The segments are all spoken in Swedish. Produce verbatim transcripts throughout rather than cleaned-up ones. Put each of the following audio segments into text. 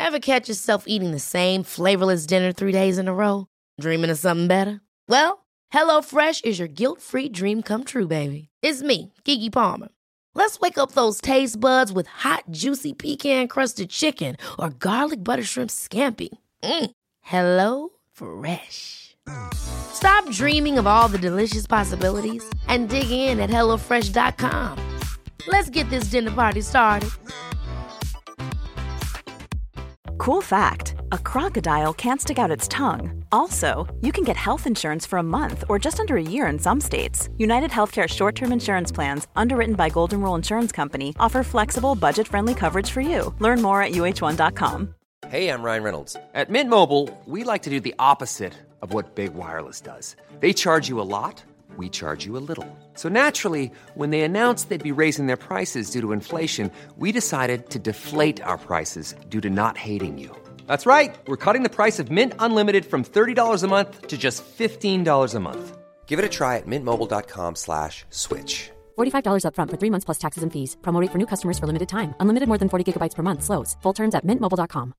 Ever catch yourself eating the same flavorless dinner three days in a row? Dreaming of something better? Well, HelloFresh is your guilt-free dream come true, baby. It's me, Keke Palmer. Let's wake up those taste buds with hot, juicy pecan-crusted chicken or garlic butter shrimp scampi. Mm. Hello Fresh. Stop dreaming of all the delicious possibilities and dig in at hello fresh dot com. Let's get this dinner party started. Cool fact, a crocodile can't stick out its tongue. Also, you can get health insurance for a month or just under a year in some states. United Healthcare short-term insurance plans, underwritten by Golden Rule Insurance Company, offer flexible, budget-friendly coverage for you. Learn more at U H one dot com. Hey, I'm Ryan Reynolds. At Mint Mobile, we like to do the opposite of what Big Wireless does. They charge you a lot, we charge you a little. So naturally, when they announced they'd be raising their prices due to inflation, we decided to deflate our prices due to not hating you. That's right. We're cutting the price of Mint Unlimited from thirty dollars a month to just fifteen dollars a month. Give it a try at mintmobile.com slash switch. forty-five dollars up front for three months plus taxes and fees. Promo rate for new customers for limited time. Unlimited more than forty gigabytes per month. Slows full terms at mint mobile dot com.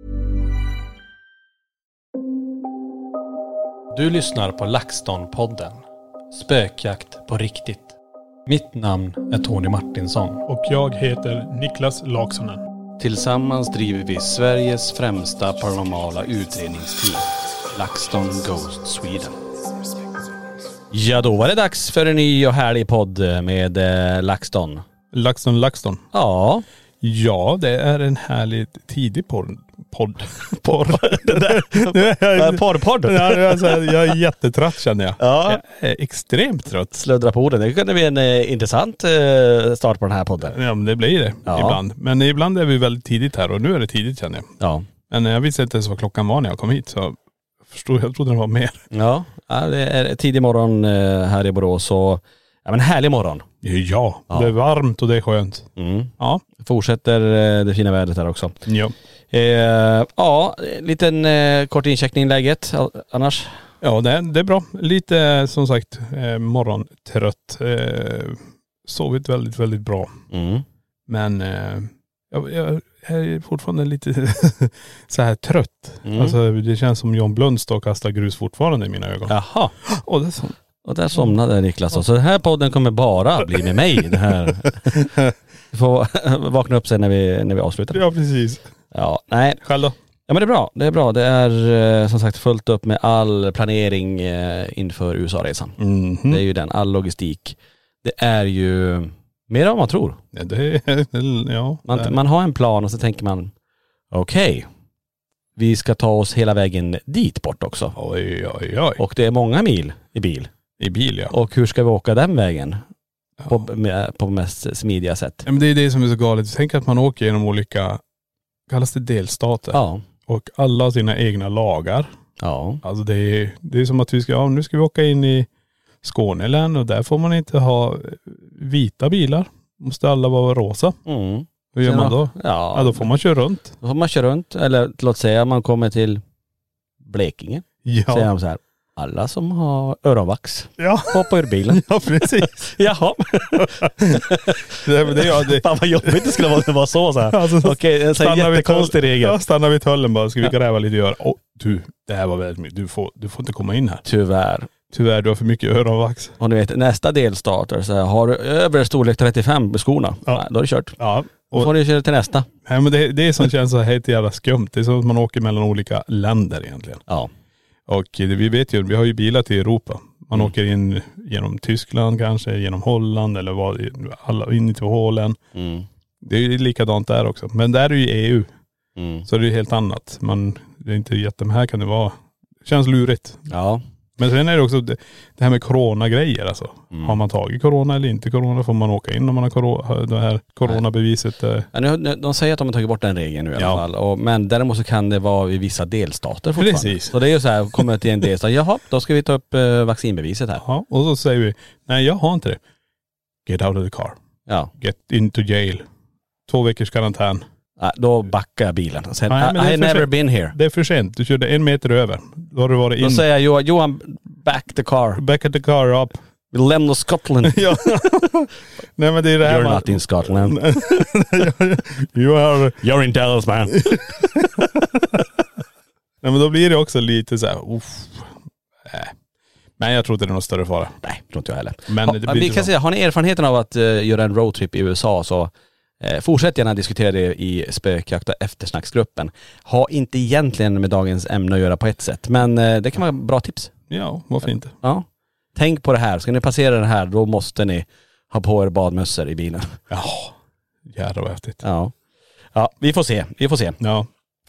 Du lyssnar på LaxTon-podden. Spökjakt på riktigt. Mitt namn är Tony Martinsson. Och jag heter Niklas Laksonen. Tillsammans driver vi Sveriges främsta paranormala utredningsteam, LaxTon Ghost Sweden. Ja, då var det dags för en ny och härlig podd med eh, LaxTon. LaxTon, LaxTon. Ja. Ja, det är en härlig tidig podd. Podd. Porr. Porrpodd. Ja, alltså, jag är jättetrött känner jag. Ja. Jag är extremt trött. Sluddra på orden. Det kunde bli en eh, intressant eh, start på den här podden. Ja, men det blir det Ja. ibland. Men ibland är vi väldigt tidigt här och nu är det tidigt känner jag. Ja. Men jag visste inte ens vad klockan var när jag kom hit så förstod, jag trodde det var mer. Ja, ja det är tidig morgon eh, här i Borås så ja men härlig morgon. Ja, Ja. det är varmt och det är skönt. Mm. Ja. Fortsätter eh, det fina vädret här också. Ja. Eh, ja, liten eh, kort incheckning i läget annars. Ja, det, det är bra. Lite som sagt eh, morgontrött. Eh, sovit väldigt, väldigt bra. Mm. Men eh, jag, jag är fortfarande lite så här trött. Mm. Alltså det känns som John Blundstad kastar grus fortfarande i mina ögon. Jaha. Och det är så. Och där somnade Niklas. Så den här podden kommer bara bli med mig. Det här. Du får vakna upp sen när vi, när vi avslutar. Ja, precis. Ja, nej. Själv då? Ja men det är bra. Det är bra. Det är eh, som sagt fullt upp med all planering eh, inför U S A-resan. Mm-hmm. Det är ju den, all logistik. Det är ju mer än vad man tror. Ja, det är, ja, Man, det är. man har en plan och så tänker man okej, okay, vi ska ta oss hela vägen dit bort också. Oj, oj, oj. Och det är många mil i bil. I bil, ja. Och hur ska vi åka den vägen? Ja. På, med, på mest smidiga sätt. Ja, men det är det som är så galet. Tänk att man åker genom olika, kallas det delstater. Ja. Och alla har sina egna lagar. Ja. Alltså det är, det är som att vi ska, ja nu ska vi åka in i Skånelän och där får man inte ha vita bilar. Måste alla vara rosa. Mm. Hur gör Sen man då? Ja. Ja, då får man köra runt. Då får man köra runt. Eller låt säga man kommer till Blekinge. Ja. Säger de så här. Alla som har öronvax. Ja. Hoppa ur bilen. Ja, precis. Jaha. det, det, ja, det. Fan vad jobbigt det skulle vara att det var så. så här. Alltså, Okej, en sån här jättekonstig regel. Ja, stannar vid tullen bara. Ska vi gräva lite och göra? Åh, du, det här var väldigt mycket. Du får, du får inte komma in här. Tyvärr. Tyvärr, du har för mycket öronvax. Och du vet, nästa delstat så här, har du över storlek trettiofem på skorna. Ja. Nej, då är det kört. Ja. Då får du köra till nästa. Nej, men det, det är som känns så helt jävla skumt. Det är som att man åker mellan olika länder egentligen. Ja. Och det, vi vet ju, vi har ju bilar till Europa. Man Mm. åker in genom Tyskland kanske, genom Holland eller vad, alla in till Hålen. Mm. Det är ju likadant där också. Men där är ju E U. Mm. Så det är helt annat. Man, det är inte jätte, men här kan det vara, det känns lurigt. Ja. Men sen är det också det, det här med coronagrejer alltså. Mm. Har man tagit corona eller inte corona får man åka in om man har corona, det här coronabeviset. Eh. Ja, nu, nu, de säger att de har tagit bort den regeln nu i alla Ja. fall. Och, men däremot så kan det vara i vissa delstater fortfarande. Precis. Så det är ju så här, kommer till en delstat, jaha, då ska vi ta upp eh, vaccinbeviset här. Ja, och så säger vi, nej jag har inte det. Get out of the car. Ja. Get into jail. Två veckors karantän. Ja, då backar jag bilen och säger, Nej, men I, det är I för never sent. been here. Det är för sent. Du körde en meter över. Då har du varit Då in. säger jag, Johan, Johan, back the car. Back at the car up. We lämnar Scotland. Ja. Nej men det är det här. You're man- not in Scotland. You are... You're in Dallas, man. Nej, men då blir det också lite så här, uff, äh. Men jag tror inte det är någon större fara. Nej, tror inte jag heller. Men ha, det blir vi kan så. säga, har ni erfarenheten av att uh, göra en roadtrip i U S A så uh, fortsätt gärna diskutera det i spökjakt och eftersnacksgruppen. Ha inte egentligen med dagens ämne att göra på ett sätt, men uh, det kan vara bra tips. Ja, varför inte? Ja. Tänk på det här, ska ni passera det här då måste ni ha på er badmössor i bilen. Ja, jävlar vad häftigt. Ja. Ja, vi får se, vi får se. Ja.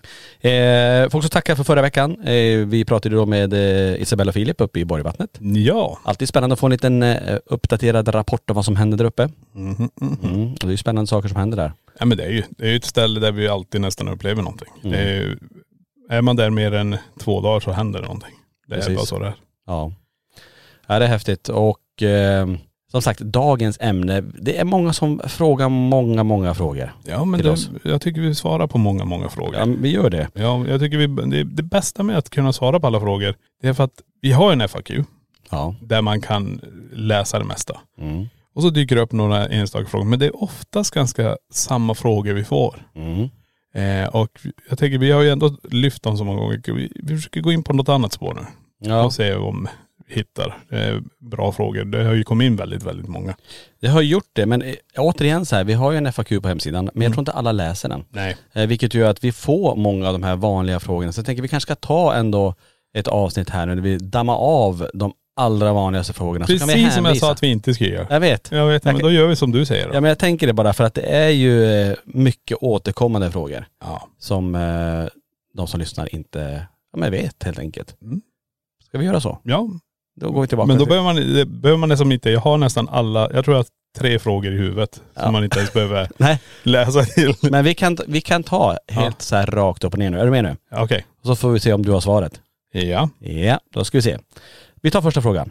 Eh, får också tacka för förra veckan. Eh, vi pratade då med eh, Isabella och Filip uppe i Borgvattnet. Ja. Alltid spännande att få en liten eh, uppdaterad rapport om vad som händer där uppe. Mm, mm, mm. Mm. Och det är ju spännande saker som händer där. Ja, men det är ju det är ju ett ställe där vi alltid nästan upplever någonting. Mm. Det är, ju, är man där mer än två dagar så händer det någonting. Det är Precis. bara så det är. Ja. Ja, det är häftigt. Och eh, som sagt, dagens ämne, det är många som frågar många, många frågor. Ja, men till det, oss. jag tycker vi svarar på många, många frågor. Ja, vi gör det. Ja, jag tycker vi, det, det bästa med att kunna svara på alla frågor, det är för att vi har en F A Q Ja. där man kan läsa det mesta. Mm. Och så dyker det upp några enstaka frågor. Men det är oftast ganska samma frågor vi får. Mm. Eh, och jag tänker, vi har ju ändå lyft dem så många gånger. Vi, vi försöker gå in på något annat spår nu. Ja. Och se om vi hittar eh, bra frågor. Det har ju kommit in väldigt, väldigt många. Det har gjort det, men eh, återigen så här, vi har ju en F A Q på hemsidan, men jag Mm. tror inte alla läser den. Nej. Eh, vilket gör att vi får många av de här vanliga frågorna. Så jag tänker vi kanske ska ta ändå ett avsnitt här nu där vi dammar av de allra vanligaste frågorna. Så kan vi Precis som jag hänvisa. sa att vi inte ska göra. Jag vet. Jag vet, Jag men kan- då gör vi som du säger då. Ja, men jag tänker det bara för att det är ju eh, mycket återkommande frågor Ja. som eh, de som lyssnar inte ja, men vet helt enkelt. Mm. Ska vi göra så? Ja. Då går vi tillbaka Men då till... behöver man, det behöver man nästan inte, jag har nästan alla, jag tror jag har tre frågor i huvudet Ja. som man inte ens behöver Nej, läsa till. men vi kan, vi kan ta helt Ja. så här rakt upp och ner nu. Är du med nu? Okej. Och så får vi se om du har svaret. Ja. Ja, då ska vi se. Vi tar första frågan.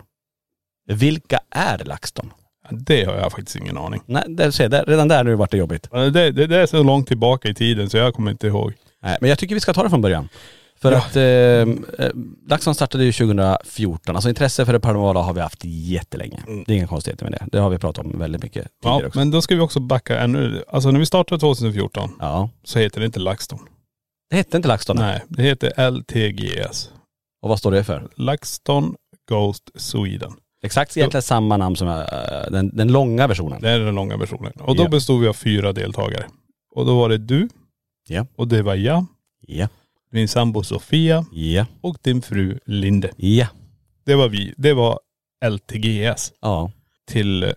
Vilka är LaxTon? Det har jag faktiskt ingen aning. Nej, det, ser, det, redan där nu vart det jobbigt. Det, det, det är så långt tillbaka i tiden så jag kommer inte ihåg. Nej, men jag tycker vi ska ta det från början. För Ja. att eh, eh, LaxTon startade ju tjugohundrafjorton. Alltså intresse för det paranormala har vi haft jättelänge. Mm. Det är inga konstigheter med det. Det har vi pratat om väldigt mycket tidigare Ja, också. men då ska vi också backa ännu. Alltså när vi startade tjugohundrafjorton Ja. så heter det inte LaxTon. Det hette inte LaxTon. Nej, det heter L T G S. Och vad står det för? LaxTon Ghost Sweden. Exakt egentligen samma namn som uh, den, den långa versionen. Det är den långa versionen. Och då Ja. bestod vi av fyra deltagare. Och då var det du. Ja. Och det var jag. Ja. Min sambo Sofia. Ja. Och din fru Linde. Ja. Det var vi. Det var L T G S Ja. till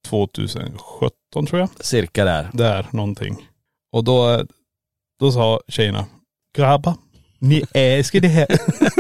tjugosjutton tror jag. Cirka där. Där någonting. Och då, då sa tjejerna, grabbar, ni älskar det här.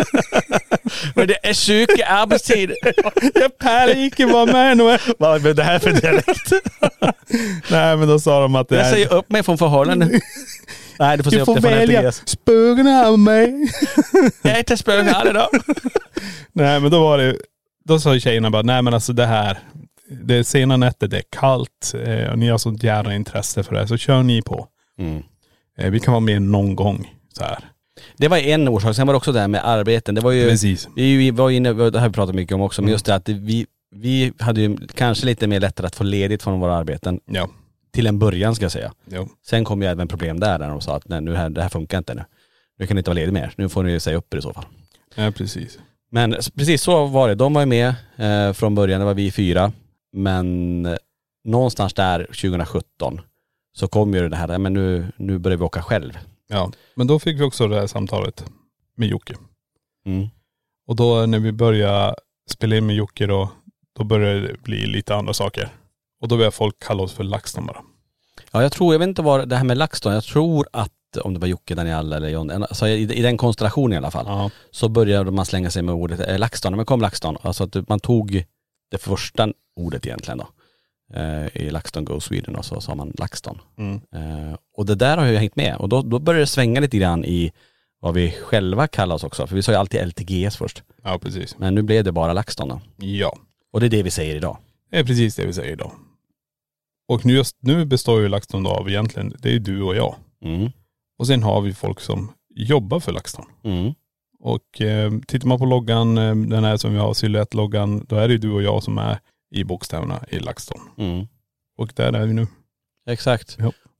Men det är sjuk arbetstid. Jag pallar inte vara med nu. Vad är det här för dialekt? Nej, men då sa de att det Jag är... säger upp mig från förhållanden. Nej, du får se Du upp får det från välja L T G S. spögorna av mig. Jag äter spöghall idag. Nej, men då var det... Då sa tjejerna bara, nej men alltså det här, det är sena nätter, det är kallt eh, och ni har sånt jävla intresse för det, så kör ni på. Mm. Eh, vi kan vara med någon gång så här. Det var en orsak. Sen var det också det här med arbeten. Det var ju... Precis. Vi var inne, det har vi pratat mycket om också, men just det att vi, vi hade ju kanske lite mer lättare att få ledigt från våra arbeten. Ja. Till en början ska jag säga. Jo. Sen kom ju även problem där när de sa att nej, nu här, det här funkar inte nu. Nu kan ni inte vara ledig mer. Nu får ni säga upp er i så fall. Ja, precis. Men precis så var det. De var ju med eh, från början, det var vi fyra. Men eh, någonstans där tjugosjutton så kom ju det här, men nu, nu börjar vi åka själv. Ja, men då fick vi också det här samtalet med Jocke. Mm. Och då när vi började spela in med Jocke då, då började det bli lite andra saker. Och då började folk kalla oss för LaxTon bara. Ja, jag tror, jag vet inte vad det här med LaxTon, jag tror att om det var Jocke, Daniel eller John, alltså i, i den konstellationen i alla fall, Ja. så började man slänga sig med ordet eh, LaxTon. Men kom LaxTon, alltså att man tog det första ordet egentligen då. Eh, I LaxTon Go Sweden och så sa man LaxTon. Mm. Eh, och det där har ju hängt med. Och då, då började det svänga lite grann i vad vi själva kallar oss också. För vi sa ju alltid L T G S först. Ja, precis. Men nu blev det bara LaxTon då. Ja. Och det är det vi säger idag. Det är precis det vi säger idag. Och nu, just, nu består ju LaxTon då av egentligen, det är ju du och jag. Mm. Och sen har vi folk som jobbar för LaxTon. Mm. Och eh, tittar man på loggan, eh, den här som vi har, silhuettloggan, då är det ju du och jag som är i bokstäverna i LaxTon. Mm. Och där är vi nu. Exakt. Ja.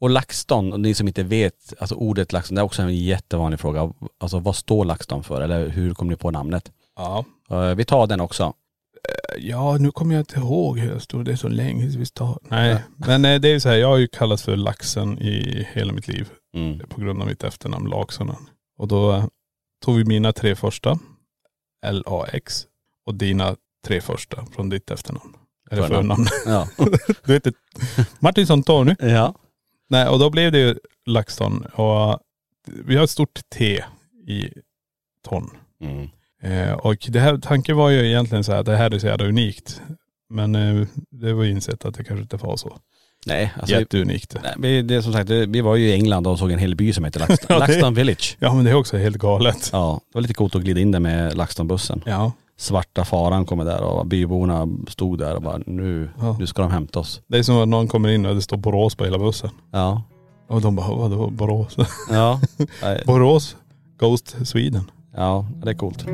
Och LaxTon, och ni som inte vet, alltså ordet LaxTon, det är också en jättevanlig fråga. Alltså vad står LaxTon för? Eller hur kom ni på namnet? Ja. Uh, vi tar den också. Ja, nu kommer jag inte ihåg hur jag stod. Det är så länge vi tar. Nej, ja. Men det är ju så här, jag har ju kallats för Laxen i hela mitt liv. Mm. På grund av mitt efternamn Laxonen. Och då tog vi mina tre första, L A X, och dina tre första från ditt efternamn. Eller förnamn. Ja. Du heter Martinsson Tony. Ja. Nej, och då blev det ju LaxTon. Och vi har ett stort T i ton. Mm. Eh, och det här, tanken var ju egentligen så här att det här är så jävla unikt. Men eh, det var ju insett att det kanske inte var så. Nej, alltså jätteunikt. Nej, vi, det är som sagt, vi var ju i England och såg en hel by som heter LaxTon, ja, LaxTon Village. Ja, men det är också helt galet. Ja, det var lite coolt att glida in där med LaxTon-bussen. Ja. Svarta faran kommer där och byborna stod där och bara nu, ja. nu ska de hämta oss. Det är som att någon kommer in och det står Borås på hela bussen. Ja. Och de bara, vadå Borås? Ja. Borås, Ghost Sweden. Ja, det är coolt.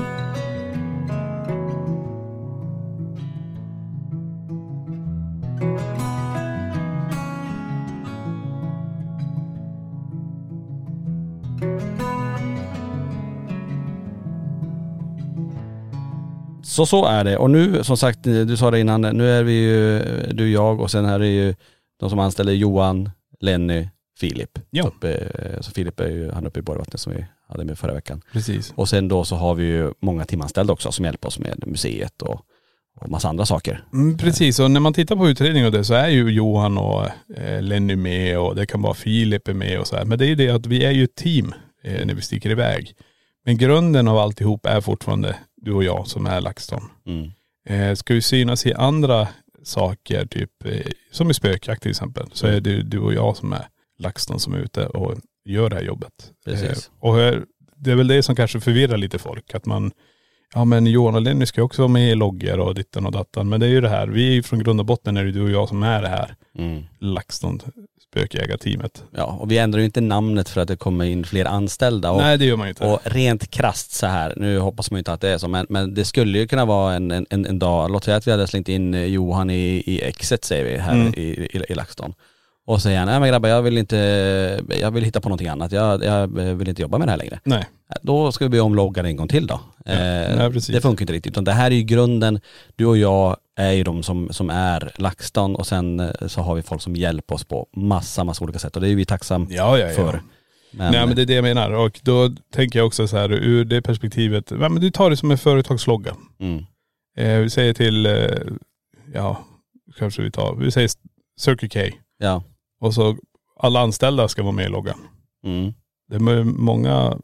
Så så är det. Och nu, som sagt, du sa det innan, nu är vi ju, du, jag och sen här är ju de som anställer Johan, Lenny, Filip. Ja. Uppe, så Filip är ju han uppe i Borgvattnet som vi hade med förra veckan. Precis. Och sen då så har vi ju många timanställda också som hjälper oss med museet och, och massa andra saker. Mm, precis, och när man tittar på utredningen och det så är ju Johan och eh, Lenny med och det kan vara Filip är med och så här. Men det är ju det att vi är ju ett team eh, när vi sticker iväg. Men grunden av alltihop är fortfarande du och jag som är LaxTon. Mm. Eh, ska vi synas i andra saker, typ eh, som i spökjakt till exempel, så är det du och jag som är LaxTon som är ute och gör det här jobbet. Precis. Eh, och det är väl det som kanske förvirrar lite folk, att man, ja men Johan och Lenny ska också vara med i loggar och ditten och dattan, men det är ju det här, vi är ju från grund och botten är det du och jag som är det här mm. LaxTon spökjägarteamet. Ja, och vi ändrar ju inte namnet för att det kommer in fler anställda. Och, nej, det gör man ju inte. Och rent krasst så här, nu hoppas man ju inte att det är så, men, men det skulle ju kunna vara en, en, en dag, låt säga att vi hade slängt in Johan i, i exet säger vi här mm. i, i, i LaxTon. Och säger han, nej men grabbar, jag vill inte, jag vill hitta på någonting annat. Jag, jag vill inte jobba med det här längre. Nej. Då ska vi be om loggar en gång till då. Ja, eh, nej, det funkar inte riktigt. Utan det här är ju grunden, du och jag är ju de som, som är LaxTon och sen så har vi folk som hjälper oss på massa, massa olika sätt. Och det är vi tacksamma ja, ja, ja. för. Men, nej men det är det jag menar. Och då tänker jag också så här, ur det perspektivet, men du tar det som en företagslogga. Mm. Eh, vi säger till, eh, ja, kanske vi tar, vi säger Circle K. Ja. Och så alla anställda ska vara med i loggan. Mm. Det är många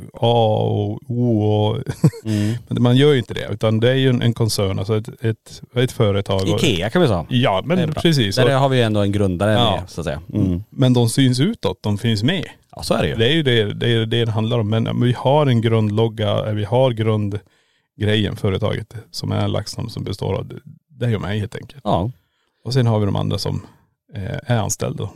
A och O och mm. men man gör ju inte det, utan det är ju en, en koncern, alltså ett, ett, ett företag. Ikea kan vi säga. Ja, men precis. Där har vi ändå en grundare ja. med, så att säga. Mm. Men de syns utåt, de finns med. Ja, så är det ju. Det är ju det det, är det, det handlar om. Men vi har en grundlogga, vi har grundgrejen, företaget, som är LaxTon som består av, det är ju mig helt enkelt. Ja. Och sen har vi de andra som eh, är anställda.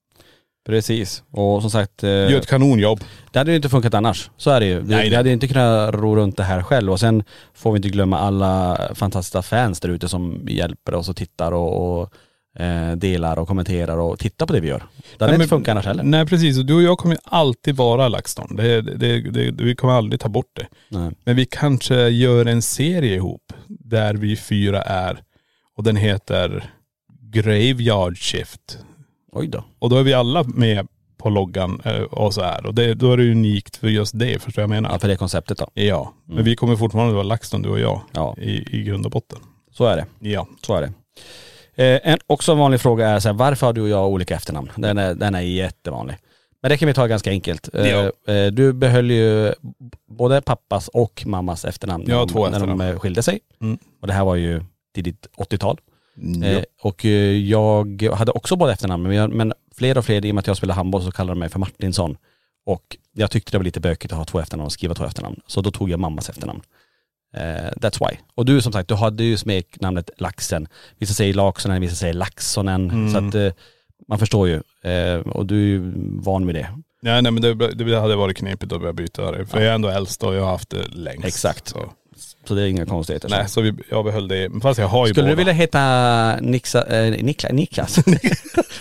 Precis. Och som sagt, eh, gör ett kanonjobb. Det hade ju inte funkat annars. Så är det ju. Vi, Nej, det. vi hade ju inte kunnat ro runt det här själv. Och sen får vi inte glömma alla fantastiska fans där ute som hjälper oss och tittar och, och eh, delar och kommenterar och tittar på det vi gör. Det hade nej, inte funkat annars heller. Nej precis, och du och jag kommer alltid vara LaxTon. Det, det, det, det, vi kommer aldrig ta bort det. Nej. Men vi kanske gör en serie ihop där vi fyra är, och den heter Graveyard Shift. Oj då. Och då är vi alla med på loggan och så här. Och det, då är det unikt för just det, förstår jag menar. Ja, för det konceptet då. Ja, mm. men vi kommer fortfarande vara LaxTon, du och jag, ja. i, i grund och botten. Så är det. Ja. Så är det. Eh, en, också en vanlig fråga är så här, varför har du och jag olika efternamn? Den är, den är jättevanlig. Men det kan vi ta ganska enkelt. Ja. Eh, du behöll ju både pappas och mammas efternamn ja, när, två de, när de skilde sig. Mm. Och det här var ju tidigt åttiotal. Mm. Eh, och jag hade också både efternamn, men, jag, men fler och fler, i och med att jag spelar handboll så kallar de mig för Martinsson. Och jag tyckte det var lite bökigt att ha två efternamn och skriva två efternamn. Så då tog jag mammas efternamn. Uh, that's why. Och du som sagt, du hade ju smeknamnet Laxen. Vissa säger Laxonen, vissa säger Laxonen. Mm. Så att uh, man förstår ju. Uh, och du är ju van med det. Ja, nej men det, det hade varit knepigt att börja byta det. För ja. jag är ändå äldst och jag har haft det längst. Exakt. Så, så det är inga konstigheter. Nej, så vi, jag behöll det. Fast jag har ju Skulle båda. du vilja heta Nixa, eh, Nikla, Niklas?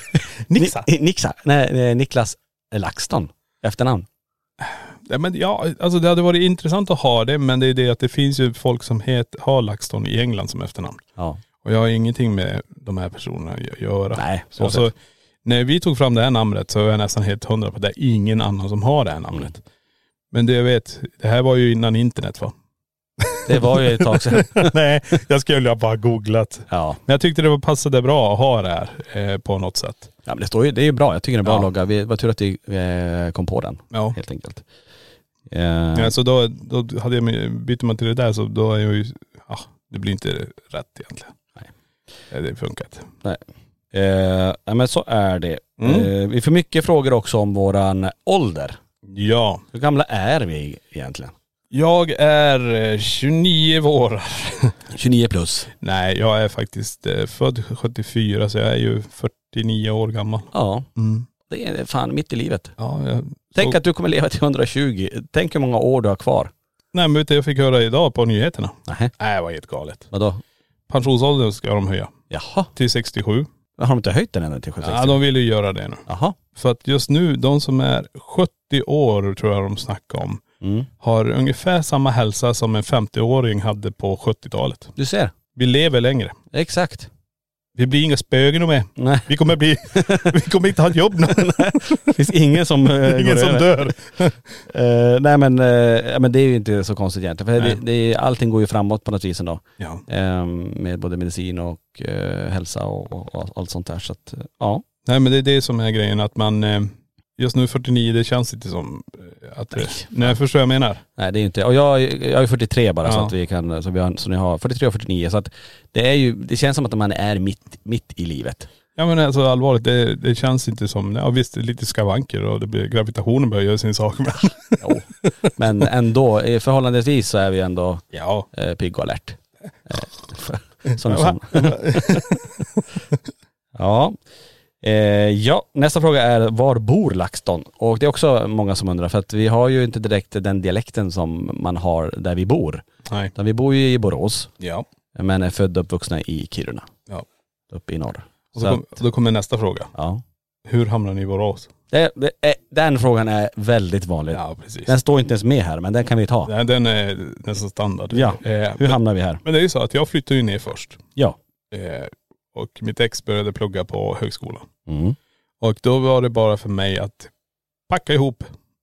Nixa. Ni, Nixa. Nej, Niklas LaxTon. Efternamn. Ja, men ja, alltså det hade varit intressant att ha det, men det är det att det finns ju folk som heter, har LaxTon i England som efternamn. Ja. Och jag har ingenting med de här personerna att göra. Nej, så och så, när vi tog fram det här namnet så var jag nästan helt hundra på att det är ingen annan som har det här namnet. Mm. Men det jag vet, det här var ju innan internet va? Det var ju ett tag sedan. Nej, jag skulle ha bara googlat. Ja. Men jag tyckte det var passade bra att ha det här eh, på något sätt. Ja, men det står ju, det är ju bra. Jag tycker det är bra ja. logga. Vi var tur att vi eh, kom på den. Ja. Helt enkelt. Eh. Ja, så då, då hade jag bytt man till det där så då är jag ju, ja, det blir inte rätt egentligen. Nej. Ja, det funkar inte. Nej. Eh, ja, men så är det. Mm. Eh, vi får mycket frågor också om våran ålder. Ja. Hur gamla är vi egentligen? Jag är tjugonio år. tjugonio plus. Nej, jag är faktiskt eh, född sjuttiofyra så jag är ju fyrtionio år gammal. Ja. Mm. Det är fan mitt i livet. Ja, jag Tänk så... att du kommer leva till hundratjugo. Tänk hur många år du har kvar. Nej, men vet du, jag fick höra idag på nyheterna. Nej. Nej, det var helt galet. Vadå? Pensionsåldern ska de höja. Jaha. Till sextiosju. Har de inte höjt den ännu till sjuttio? Ja, de vill ju göra det nu. Jaha. För att just nu, de som är sjuttio år tror jag de snackar om, mm. har ungefär samma hälsa som en femtio-åring hade på sjuttiotalet. Du ser. Vi lever längre. Exakt. Vi blir inga spögen med. Nej. Vi kommer bli, vi kommer inte ha ett jobb nu. Det finns ingen som uh, ingen som dör. uh, nej men, uh, men det är ju inte så konstigt egentligen. För det, det är, allting går ju framåt på något vis ändå. Ja. Um, med både medicin och uh, hälsa och, och, och allt sånt där. Så att, uh, ja. Nej men det är det som är grejen att man, uh, just nu fyrtionio, det känns inte som att det, nej, nej jag förstår vad jag menar. Nej det är inte, och jag, jag är fyrtiotre bara ja. så att vi kan, så vi har, så ni har fyrtiotre och fyrtionio så att det är ju, det känns som att man är mitt, mitt i livet. Ja men alltså allvarligt, det, det känns inte som, ja visst lite skavanker och det blir, gravitationen börjar göra sin sak men. Jo. Men ändå, förhållandevis så är vi ändå ja. eh, pigg och alert. Eh, som, som. Ja. Eh, ja, nästa fråga är var bor LaxTon? Och det är också många som undrar för att vi har ju inte direkt den dialekten som man har där vi bor. Nej. Vi bor ju i Borås. Ja. Men är födda och uppvuxna i Kiruna. Ja. Uppe i norr. Och då, kom, att, då kommer nästa fråga. Ja. Hur hamnar ni i Borås? Det, det är, den frågan är väldigt vanlig. Ja, precis. Den står inte ens med här men den kan vi ta. Nej, den är nästan standard. Ja. Eh, Hur men, hamnar vi här? Men det är ju så att jag flyttade ju ner först. Ja. Eh, och mitt ex började plugga på högskolan. Mm. Och då var det bara för mig att packa ihop,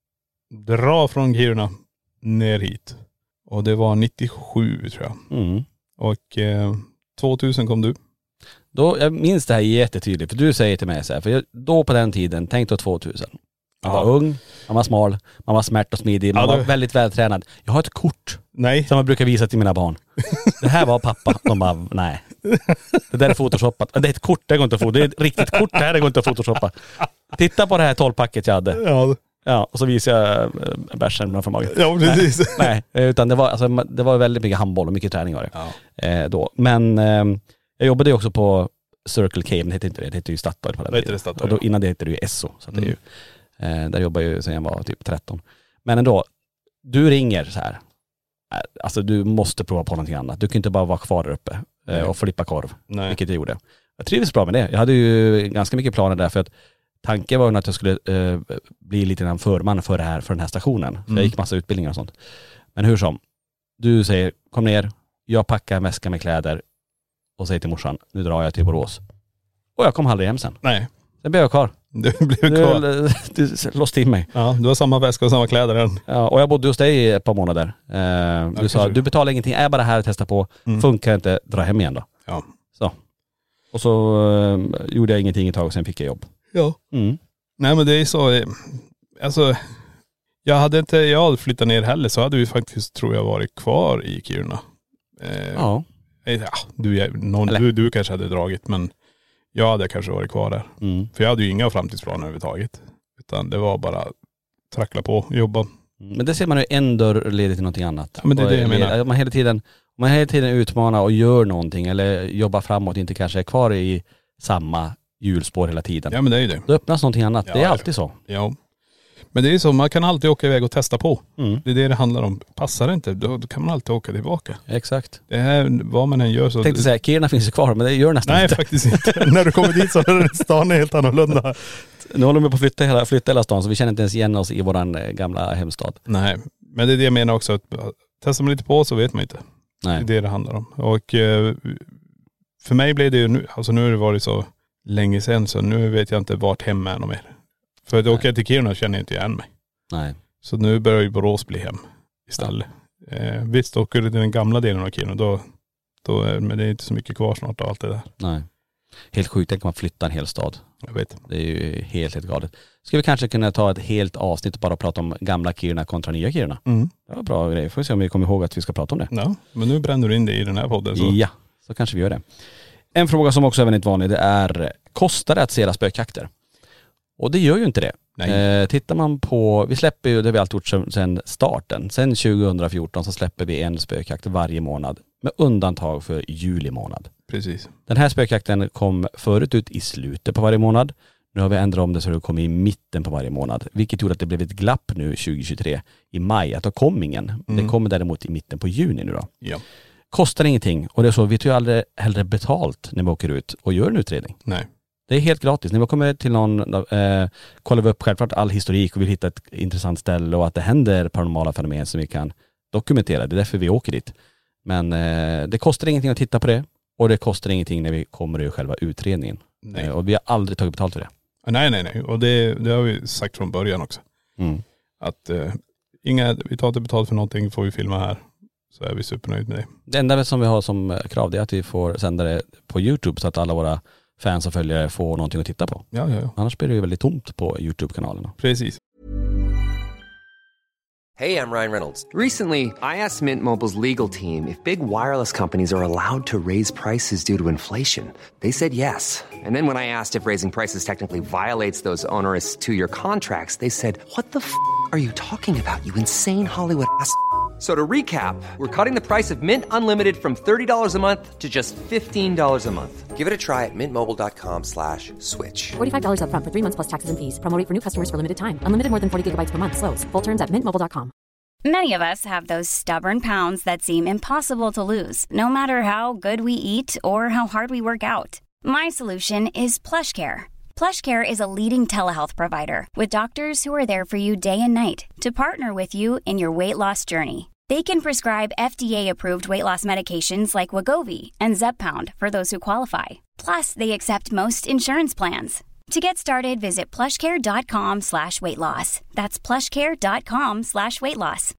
dra från Kiruna ner hit. Och det var nittiosju tror jag. Mm. Och eh, tvåtusen kom du. Då, jag minns det här jättetydligt för du säger till mig så här, för jag, då på den tiden, tänk då tvåtusen. Man ja. var ung, man var smal, man var smärt och smidig, man ja, det... var väldigt vältränad. Jag har ett kort nej. som jag brukar visa till mina barn. Det här var pappa. De bara, nej. Det där är photoshoppat. Det är ett kort, det går inte att få. Det är ett riktigt kort, det här går inte att photoshoppa. Titta på det här tolvpacket jag hade. Ja. Ja, och så visar jag bärsen framför magen. Ja, precis. Nej, nej, utan det var, alltså, det var väldigt mycket handboll och mycket träning var det. Ja. Eh, då. Men eh, jag jobbade ju också på Circle K, men det hette inte det. Det hette ju Statoil på den tiden. Statoil, och då, innan det hette det ju Esso. Så att mm. det är ju, eh, där jobbade jag ju sedan jag var typ tretton. Men ändå, du ringer så här. Alltså du måste prova på någonting annat. Du kan inte bara vara kvar där uppe eh, och flippa korv. Nej. Vilket jag gjorde. Jag trivdes bra med det. Jag hade ju ganska mycket planer där för att tanken var ju att jag skulle eh, bli lite en förman för, det här, för den här stationen. Så mm. jag gick massa utbildningar och sånt. Men hur som, du säger kom ner, jag packar en väska med kläder och säger till morsan, nu drar jag till Borås. Och jag kom aldrig hem sen. Nej. Sen blev jag kvar. Du blev kvar. Du, du, du låste in mig. Ja, du har samma väska och samma kläder än. Ja, och jag bodde hos dig i ett par månader. Eh, du ja, sa, du betalar ingenting, är bara här och testa på. Mm. Funkar inte, dra hem igen då. Ja. Så. Och så eh, gjorde jag ingenting ett tag och sen fick jag jobb. Ja. Mm. Nej men det är så, alltså jag hade inte, jag hade flyttat ner heller så hade vi faktiskt tror jag varit kvar i Kiruna. Eh, ja. ja. Du, någon, du, du kanske hade dragit men jag hade kanske varit kvar där. Mm. För jag hade ju inga framtidsplaner överhuvudtaget. Utan det var bara trackla på, jobba. Men det ser man ju en dörr leder till någonting annat. Ja, men det är det jag menar. Om man hela tiden, om man hela tiden utmanar och gör någonting eller jobbar framåt, inte kanske är kvar i samma hjulspår hela tiden. Ja men det är ju det. Då öppnas någonting annat. Ja, det är alltid så. Ja. Men det är så, man kan alltid åka iväg och testa på. Mm. Det är det det handlar om. Passar det inte, då, då kan man alltid åka tillbaka. Exakt. Det här, vad man än gör så... Jag tänkte säga, Kiruna finns ju kvar, men det gör nästan Nej, inte. faktiskt inte. När du kommer dit så är stan helt annorlunda. Nu håller de på att flytta hela, flytta hela stan, så vi känner inte ens igen oss i våran gamla hemstad. Nej, men det är det jag menar också. Att testar man lite på så vet man inte. Nej. Det är det det handlar om. Och eh, för mig blev det ju nu, alltså nu har det varit så länge sedan så nu vet jag inte vart hem är något mer. För att åka till Kiruna känner jag inte igen mig. Nej. Så nu börjar ju Borås bli hem istället. Ja. Eh, visst, åker du till den gamla delen av Kiruna då, då är, men det är inte så mycket kvar snart av allt det där. Nej. Helt sjukt, tänk om man flyttar en hel stad. Jag vet. Det är ju helt, helt galet. Ska vi kanske kunna ta ett helt avsnitt och bara prata om gamla Kiruna kontra nya Kiruna? Mm. Det var bra grej. Får vi se om vi kommer ihåg att vi ska prata om det. Ja, men nu bränner du in det i den här podden. Så. Ja, så kanske vi gör det. En fråga som också är väldigt vanlig, det är, kostar det att se era spökjakter? Och det gör ju inte det. Eh, tittar man på, vi släpper ju, det har vi alltid gjort sedan starten. Sen tjugo fjorton så släpper vi en spökjakt varje månad. Med undantag för juli månad. Precis. Den här spökjakten kom förut ut i slutet på varje månad. Nu har vi ändrat om det så det kommer i mitten på varje månad. Vilket gjorde att det blev ett glapp nu tjugo tjugotre i maj. Att det kom ingen. Mm. Det kommer däremot i mitten på juni nu då. Ja. Kostar ingenting. Och det är så, vi tar ju aldrig hellre betalt när vi åker ut och gör en utredning. Nej. Det är helt gratis. När vi kommer till någon, eh, kollar vi upp självklart all historik och vill hitta ett intressant ställe och att det händer paranormala fenomen som vi kan dokumentera. Det är därför vi åker dit. Men eh, det kostar ingenting att titta på det. Och det kostar ingenting när vi kommer ur själva utredningen. Eh, och vi har aldrig tagit betalt för det. Nej, nej, nej. Och det, det har vi sagt från början också. Mm. Att eh, inga, vi tar inte betalt för någonting, får vi filma här. Så är vi supernöjd med det. Det enda som vi har som krav det är att vi får sända det på YouTube så att alla våra fans och följare får någonting att titta på. Ja, ja, ja. Annars blir det ju väldigt tomt på YouTube-kanalerna. Precis. Hey, I'm Ryan Reynolds. Recently, I asked Mint Mobile's legal team if big wireless companies are allowed to raise prices due to inflation. They said yes. And then when I asked if raising prices technically violates those onerous two-year contracts, they said, what the f*** are you talking about, you insane Hollywood ass f- So to recap, we're cutting the price of Mint Unlimited from thirty dollars a month to just fifteen dollars a month. Give it a try at mintmobile.com slash switch. forty-five dollars up front for three months plus taxes and fees. Promo rate for new customers for limited time. Unlimited more than forty gigabytes per month. Slows full terms at mint mobile dot com. Many of us have those stubborn pounds that seem impossible to lose, no matter how good we eat or how hard we work out. My solution is PlushCare. PlushCare is a leading telehealth provider with doctors who are there for you day and night to partner with you in your weight loss journey. They can prescribe F D A-approved weight loss medications like Wegovy and Zepbound for those who qualify. Plus, they accept most insurance plans. To get started, visit plushcare.com slash weight loss. That's plushcare.com slash weight loss.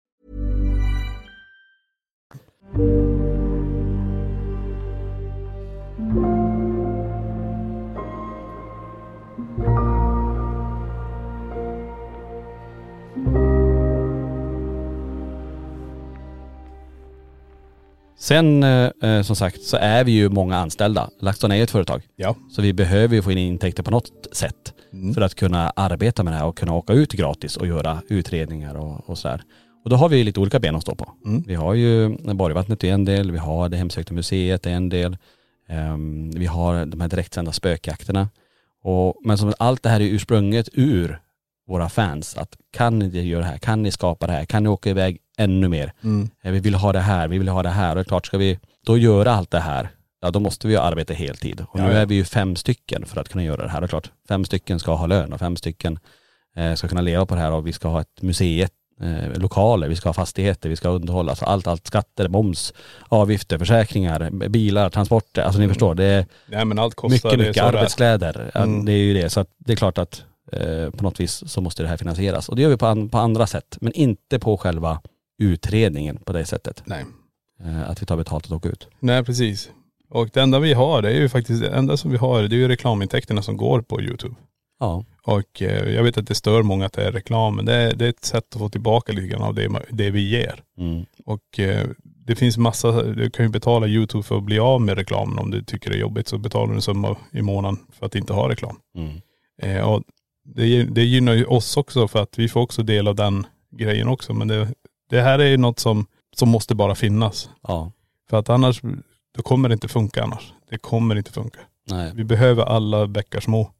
Sen eh, som sagt så är vi ju många anställda. LaxTon är ju ett företag. Ja. Så vi behöver ju få in intäkter på något sätt mm. för att kunna arbeta med det här och kunna åka ut gratis och göra utredningar och, och sådär. Och då har vi lite olika ben att stå på. Mm. Vi har ju Borgvattnet i en del, vi har det hemsökta museet i en del. Um, vi har de här direktsända spökjakterna. Och, men som allt det här är ursprunget ur våra fans. Att kan ni göra det här? Kan ni skapa det här? Kan ni åka iväg ännu mer? Mm. Vi vill ha det här, vi vill ha det här. Och det är klart, ska vi då göra allt det här, ja då måste vi arbeta heltid. Och ja, nu ja. är vi ju fem stycken för att kunna göra det här. Det är klart, fem stycken ska ha lön och fem stycken eh, ska kunna leva på det här. Och vi ska ha ett museet, eh, lokaler, vi ska ha fastigheter, vi ska underhålla. Alltså allt, allt skatter, moms, avgifter, försäkringar, bilar, transporter. Alltså ni mm. förstår, det är ja, men allt kostar, mycket, mycket arbetskläder. Ja, mm. det är ju det. Så att det är klart att eh, på något vis så måste det här finansieras. Och det gör vi på, an, på andra sätt. Men inte på själva utredningen på det sättet. Nej. Eh, att vi tar betalt och åker ut. Nej, precis. Och det enda vi har, det är ju faktiskt, det enda som vi har, det är ju reklamintäkterna som går på YouTube. Ja. Och eh, jag vet att det stör många att det är reklam, men det är, det är ett sätt att få tillbaka lite grann av det, det vi ger. Mm. Och eh, det finns massa, du kan ju betala YouTube för att bli av med reklamen om du tycker det är jobbigt, så betalar du en summa i månaden för att inte ha reklam. Mm. Eh, och det, det gynnar ju oss också för att vi får också del av den grejen också, men det, det här är ju något som, som måste bara finnas. Ja. För att annars, då kommer det inte funka annars. Det kommer inte funka. Nej. Vi behöver alla bäckar små.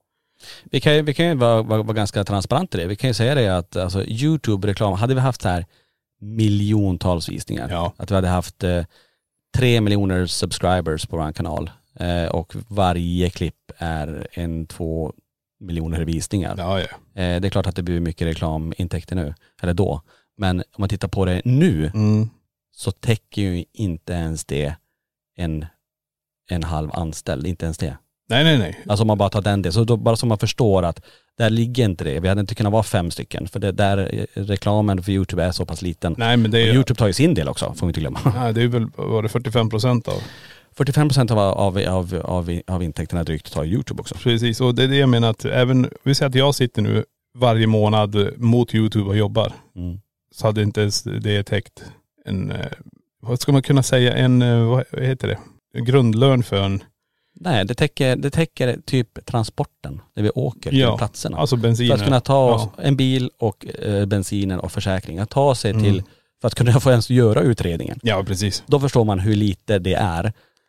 Vi kan ju, vi kan ju vara, vara, vara ganska transparenta i det. Vi kan ju säga det att alltså, YouTube-reklam, hade vi haft så här miljontals visningar, Ja. att vi hade haft eh, tre miljoner subscribers på vår kanal eh, och varje klipp är en, två miljoner visningar. Ja, ja. Eh, det är klart att det blir mycket reklamintäkter nu, eller då. Men om man tittar på det nu Mm. så täcker ju inte ens det en, en halv anställd, inte ens det. Nej, nej, nej. Alltså om man bara tar den det, så då, bara så man förstår att där ligger inte det. Vi hade inte kunnat vara fem stycken, för det där reklamen för YouTube är så pass liten. Nej, men det är Och YouTube tar ju sin del också, får vi inte glömma. Nej, det är väl, var det fyrtiofem procent av? fyrtiofem procent av, av, av, av, av intäkterna drygt tar YouTube också. Precis, och det är det jag menar att även, vi säger att jag sitter nu varje månad mot YouTube och jobbar. Mm. Så hade inte ens det täckt en, eh, vad ska man kunna säga, en, eh, vad heter det? En grundlön för en... Nej, det täcker, det täcker typ transporten när vi åker till Ja, platserna. alltså bensinen. För att kunna ta oss Ja. en bil och eh, bensinen och försäkringen. Att ta sig Mm. till, för att kunna få ens göra utredningen. Ja, precis. Då förstår man hur lite det är.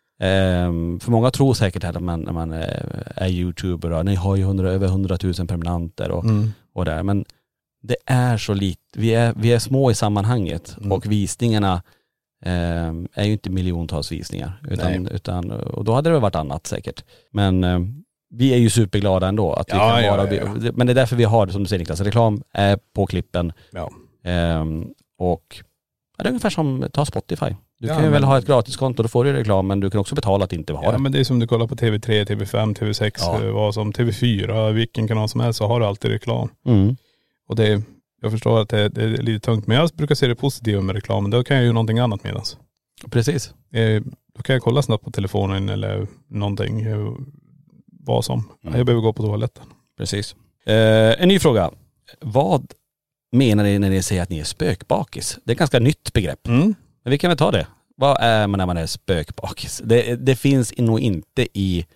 Ehm, för många tror säkert att man, när man är, är youtuber och ni har ju hundra, över hundratusen prenumeranter och, Mm. och där. Men det är så lite, vi är, vi är små i sammanhanget Mm. och visningarna ehm, är ju inte miljontals visningar. Utan, Nej. utan, och då hade det varit annat säkert. Men ehm, vi är ju superglada ändå att vi Ja, kan ja, vara, ja, ja. men det är därför vi har, som du säger Niklas, reklam är på klippen. Ja. Ehm, och ja, det är ungefär som ta Spotify. Du Ja, kan ju men- väl ha ett gratiskonto, då får du reklam, men du kan också betala att inte ha Ja, det. men det är som du kollar på T V tre, T V fem, T V sex, Ja. eh, vad som, T V fyra, vilken kanal som helst så har du alltid reklam. Mm. Och det, jag förstår att det, det är lite tungt, men jag brukar se det positiva med reklamen. Då kan jag göra någonting annat medans. Precis. Eh, då kan jag kolla snabbt på telefonen eller någonting, eh, vad som. Mm. Jag behöver gå på toaletten. Precis. Eh, en ny fråga. Vad menar ni när ni säger att ni är spökbakis? Det är ett ganska nytt begrepp. Mm. Men vi kan väl ta det. Vad är man när man är spökbakis? Det, det finns nog inte i,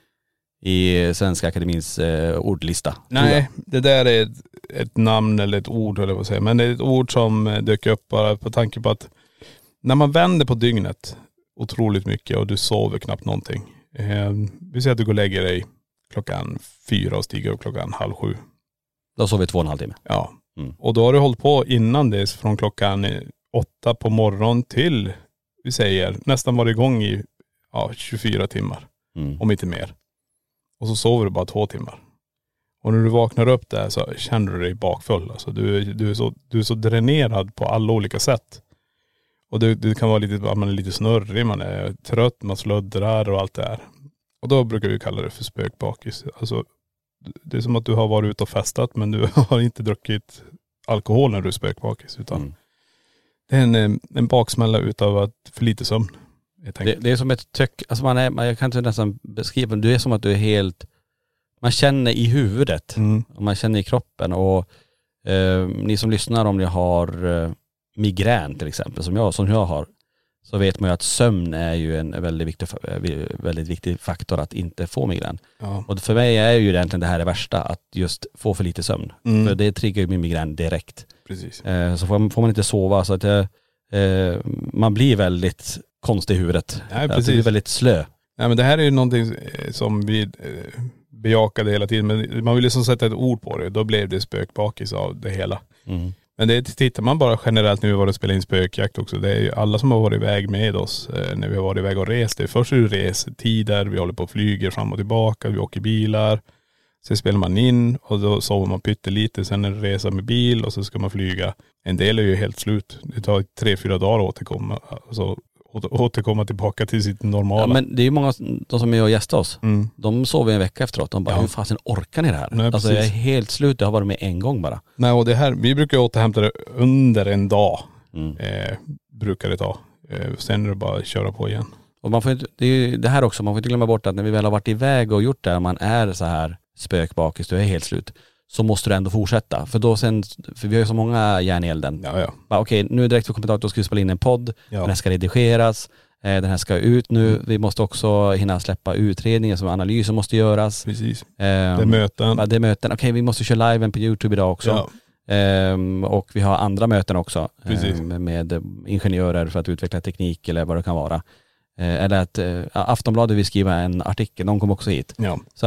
i Svenska Akademins eh, ordlista. tror jag. Nej, det där är ett, ett namn eller ett ord eller vad säger. Men det är ett ord som eh, dök upp bara på tanke på att när man vänder på dygnet otroligt mycket och du sover knappt någonting. Eh, vi säger att du går och lägger dig klockan fyra och stiger upp klockan halv sju. Då sover vi två och en halv timme. Ja. Mm. Och då har du hållit på innan dess från klockan eh, åtta på morgonen till, vi säger, nästan varit igång i ja, tjugofyra timmar. Mm. Om inte mer. Och så sover du bara två timmar. Och när du vaknar upp där så känner du dig bakfull. Alltså du, du, är så, du är så dränerad på alla olika sätt. Och du, du kan vara lite, man är lite snurrig, man är trött, man sluddrar och allt det här. Och då brukar vi kalla det för spökbakis. Alltså det är som att du har varit ute och festat men du har inte druckit alkohol när du är spökbakis. Utan Mm. det är en, en baksmälla utav att för lite sömn. Jag tänker. Det, det är som ett tryck, alltså man är, man, jag kan inte nästan beskriva, det är som att du är helt, man känner i huvudet Mm. och man känner i kroppen. Och eh, ni som lyssnar, om ni har eh, migrän till exempel, som jag, som jag har, så vet man ju att sömn är ju en väldigt viktig, väldigt viktig faktor att inte få migrän. Ja. Och för mig är ju egentligen det här det värsta, att just få för lite sömn. Mm. För det triggar ju min migrän direkt. Precis. Eh, så får man, får man inte sova, så att eh, eh, man blir väldigt konstig i huvudet. Nej, Att precis. det blir väldigt slö. Nej men det här är ju någonting som vi eh, bejakade hela tiden. Men man vill liksom sätta ett ord på det. Då blev det spökbakis av det hela. Mm. Men det tittar man bara generellt när vi var och spelade in spökjakt också. Det är ju alla som har varit iväg med oss eh, när vi har varit iväg och rest. Det är först är det resetider, vi håller på och flyger fram och tillbaka, vi åker bilar. Sen spelar man in och då sover man pyttelite. Sen är det resa med bil och så ska man flyga. En del är ju helt slut. Det tar tre, fyra dagar att återkomma. Alltså återkomma tillbaka till sitt normala. Ja, men det är ju många, de som är och gästar oss, Mm. de sover en vecka efteråt. De bara, Ja. hur fasen orkar ni det här? Nej, alltså jag är precis. helt slut, jag har varit med en gång bara. Nej och det här, vi brukar återhämta det under en dag. Mm. Eh, brukar det ta. Eh, sen är det bara att köra på igen. Och man får inte, det är ju det här också, man får inte glömma bort att när vi väl har varit iväg och gjort det här, man är så här spökbakis, du är helt slut, så måste du ändå fortsätta. För då sen, för vi har ju så många järn i elden. Ja ja. Bara, okej, nu direkt vi kommer tillbaka, då ska vi spela in en podd, Ja. den här ska redigeras, eh, den här ska ut nu, Mm. vi måste också hinna släppa utredningar som analyser måste göras. Precis. Eh, Det är möten. Ja, det är möten. Okej, vi måste köra liven på YouTube idag också. Ja. Ehm, och vi har andra möten också. Precis. ehm, med ingenjörer för att utveckla teknik eller vad det kan vara. Eh, eller att eh, Aftonbladet vill skriva en artikel, de kommer också hit. Ja. Så att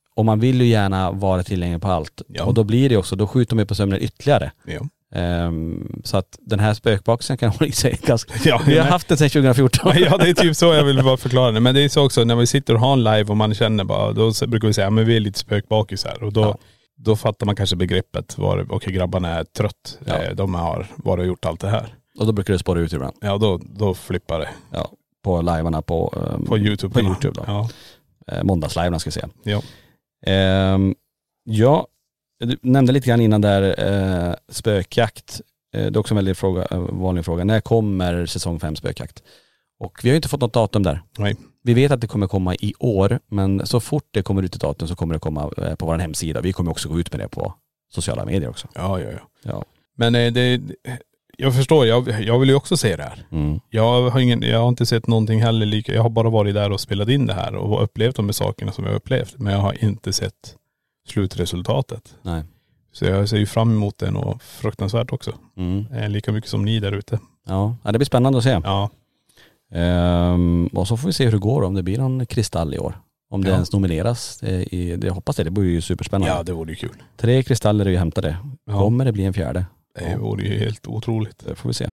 Och man vill ju gärna vara tillgänglig på allt. Ja. Och då blir det också, då skjuter man på sömnen ytterligare. Ja. Um, så att den här spökboxen kan hålla i sig ganska... Ja, vi har men, haft den sedan tjugo fjorton. ja, det är typ så jag vill bara förklara det. Men det är så också, när vi sitter och har en live och man känner bara, då brukar vi säga, men vi är lite spökbakis här. Och då, ja. då fattar man kanske begreppet, var, okej grabbarna är trött. Ja. Eh, de har varit och gjort allt det här. Och då brukar det spåra ut ibland. Ja, då, då flippar det. Ja, på livearna på, um, på YouTube. På YouTube då. Ja. Eh, måndagslivearna ska jag säga. Ja. Um, ja, du nämnde lite grann innan där eh, spökjakt. Eh, det är också en väldigt fråga, eh, vanlig fråga. När kommer säsong fem spökjakt? Och vi har ju inte fått något datum där. Nej. Vi vet att det kommer komma i år, men så fort det kommer ut ett datum så kommer det komma eh, på vår hemsida. Vi kommer också gå ut med det på sociala medier också. Ja, ja, ja. ja. Men eh, det, jag förstår, jag, jag vill ju också se det här. Mm. Jag har, ingen, jag har inte sett någonting heller lika. Jag har bara varit där och spelat in det här och upplevt de här sakerna som jag har upplevt. Men jag har inte sett slutresultatet. Nej. Så jag ser ju fram emot det och fruktansvärt också. Mm. Eh, lika mycket som ni där ute. Ja, det blir spännande att se. Ja. Ehm, och så får vi se hur det går, om det blir någon kristall i år. Om det ja. ens nomineras. Det, i, det hoppas det, det blir ju superspännande. Ja, det vore ju kul. Tre kristaller är ju hämtade. Ja. Kommer det bli en fjärde? Det vore ju helt otroligt. Det får vi se.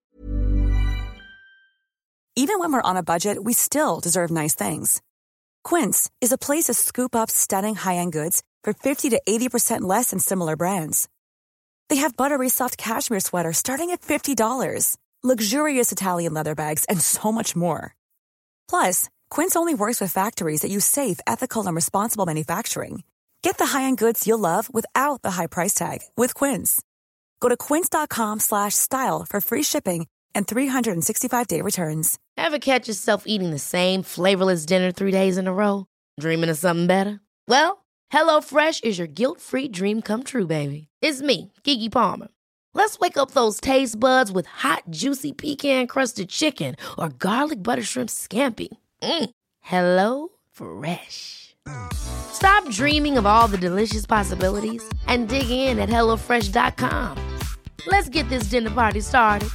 Even when we're on a budget, we still deserve nice things. Quince is a place to scoop up stunning high-end goods for fifty to eighty percent less than similar brands. They have buttery soft cashmere sweaters starting at fifty dollars, luxurious Italian leather bags, and so much more. Plus, Quince only works with factories that use safe, ethical, and responsible manufacturing. Get the high-end goods you'll love without the high price tag with Quince. Go to quince.com slash style for free shipping and three sixty-five day returns. Ever catch yourself eating the same flavorless dinner three days in a row? Dreaming of something better? Well, HelloFresh is your guilt-free dream come true, baby. It's me, Keke Palmer. Let's wake up those taste buds with hot, juicy pecan-crusted chicken or garlic butter shrimp scampi. Mm. Hello Fresh. Stop dreaming of all the delicious possibilities and dig in at hello fresh dot com. Let's get this dinner party started.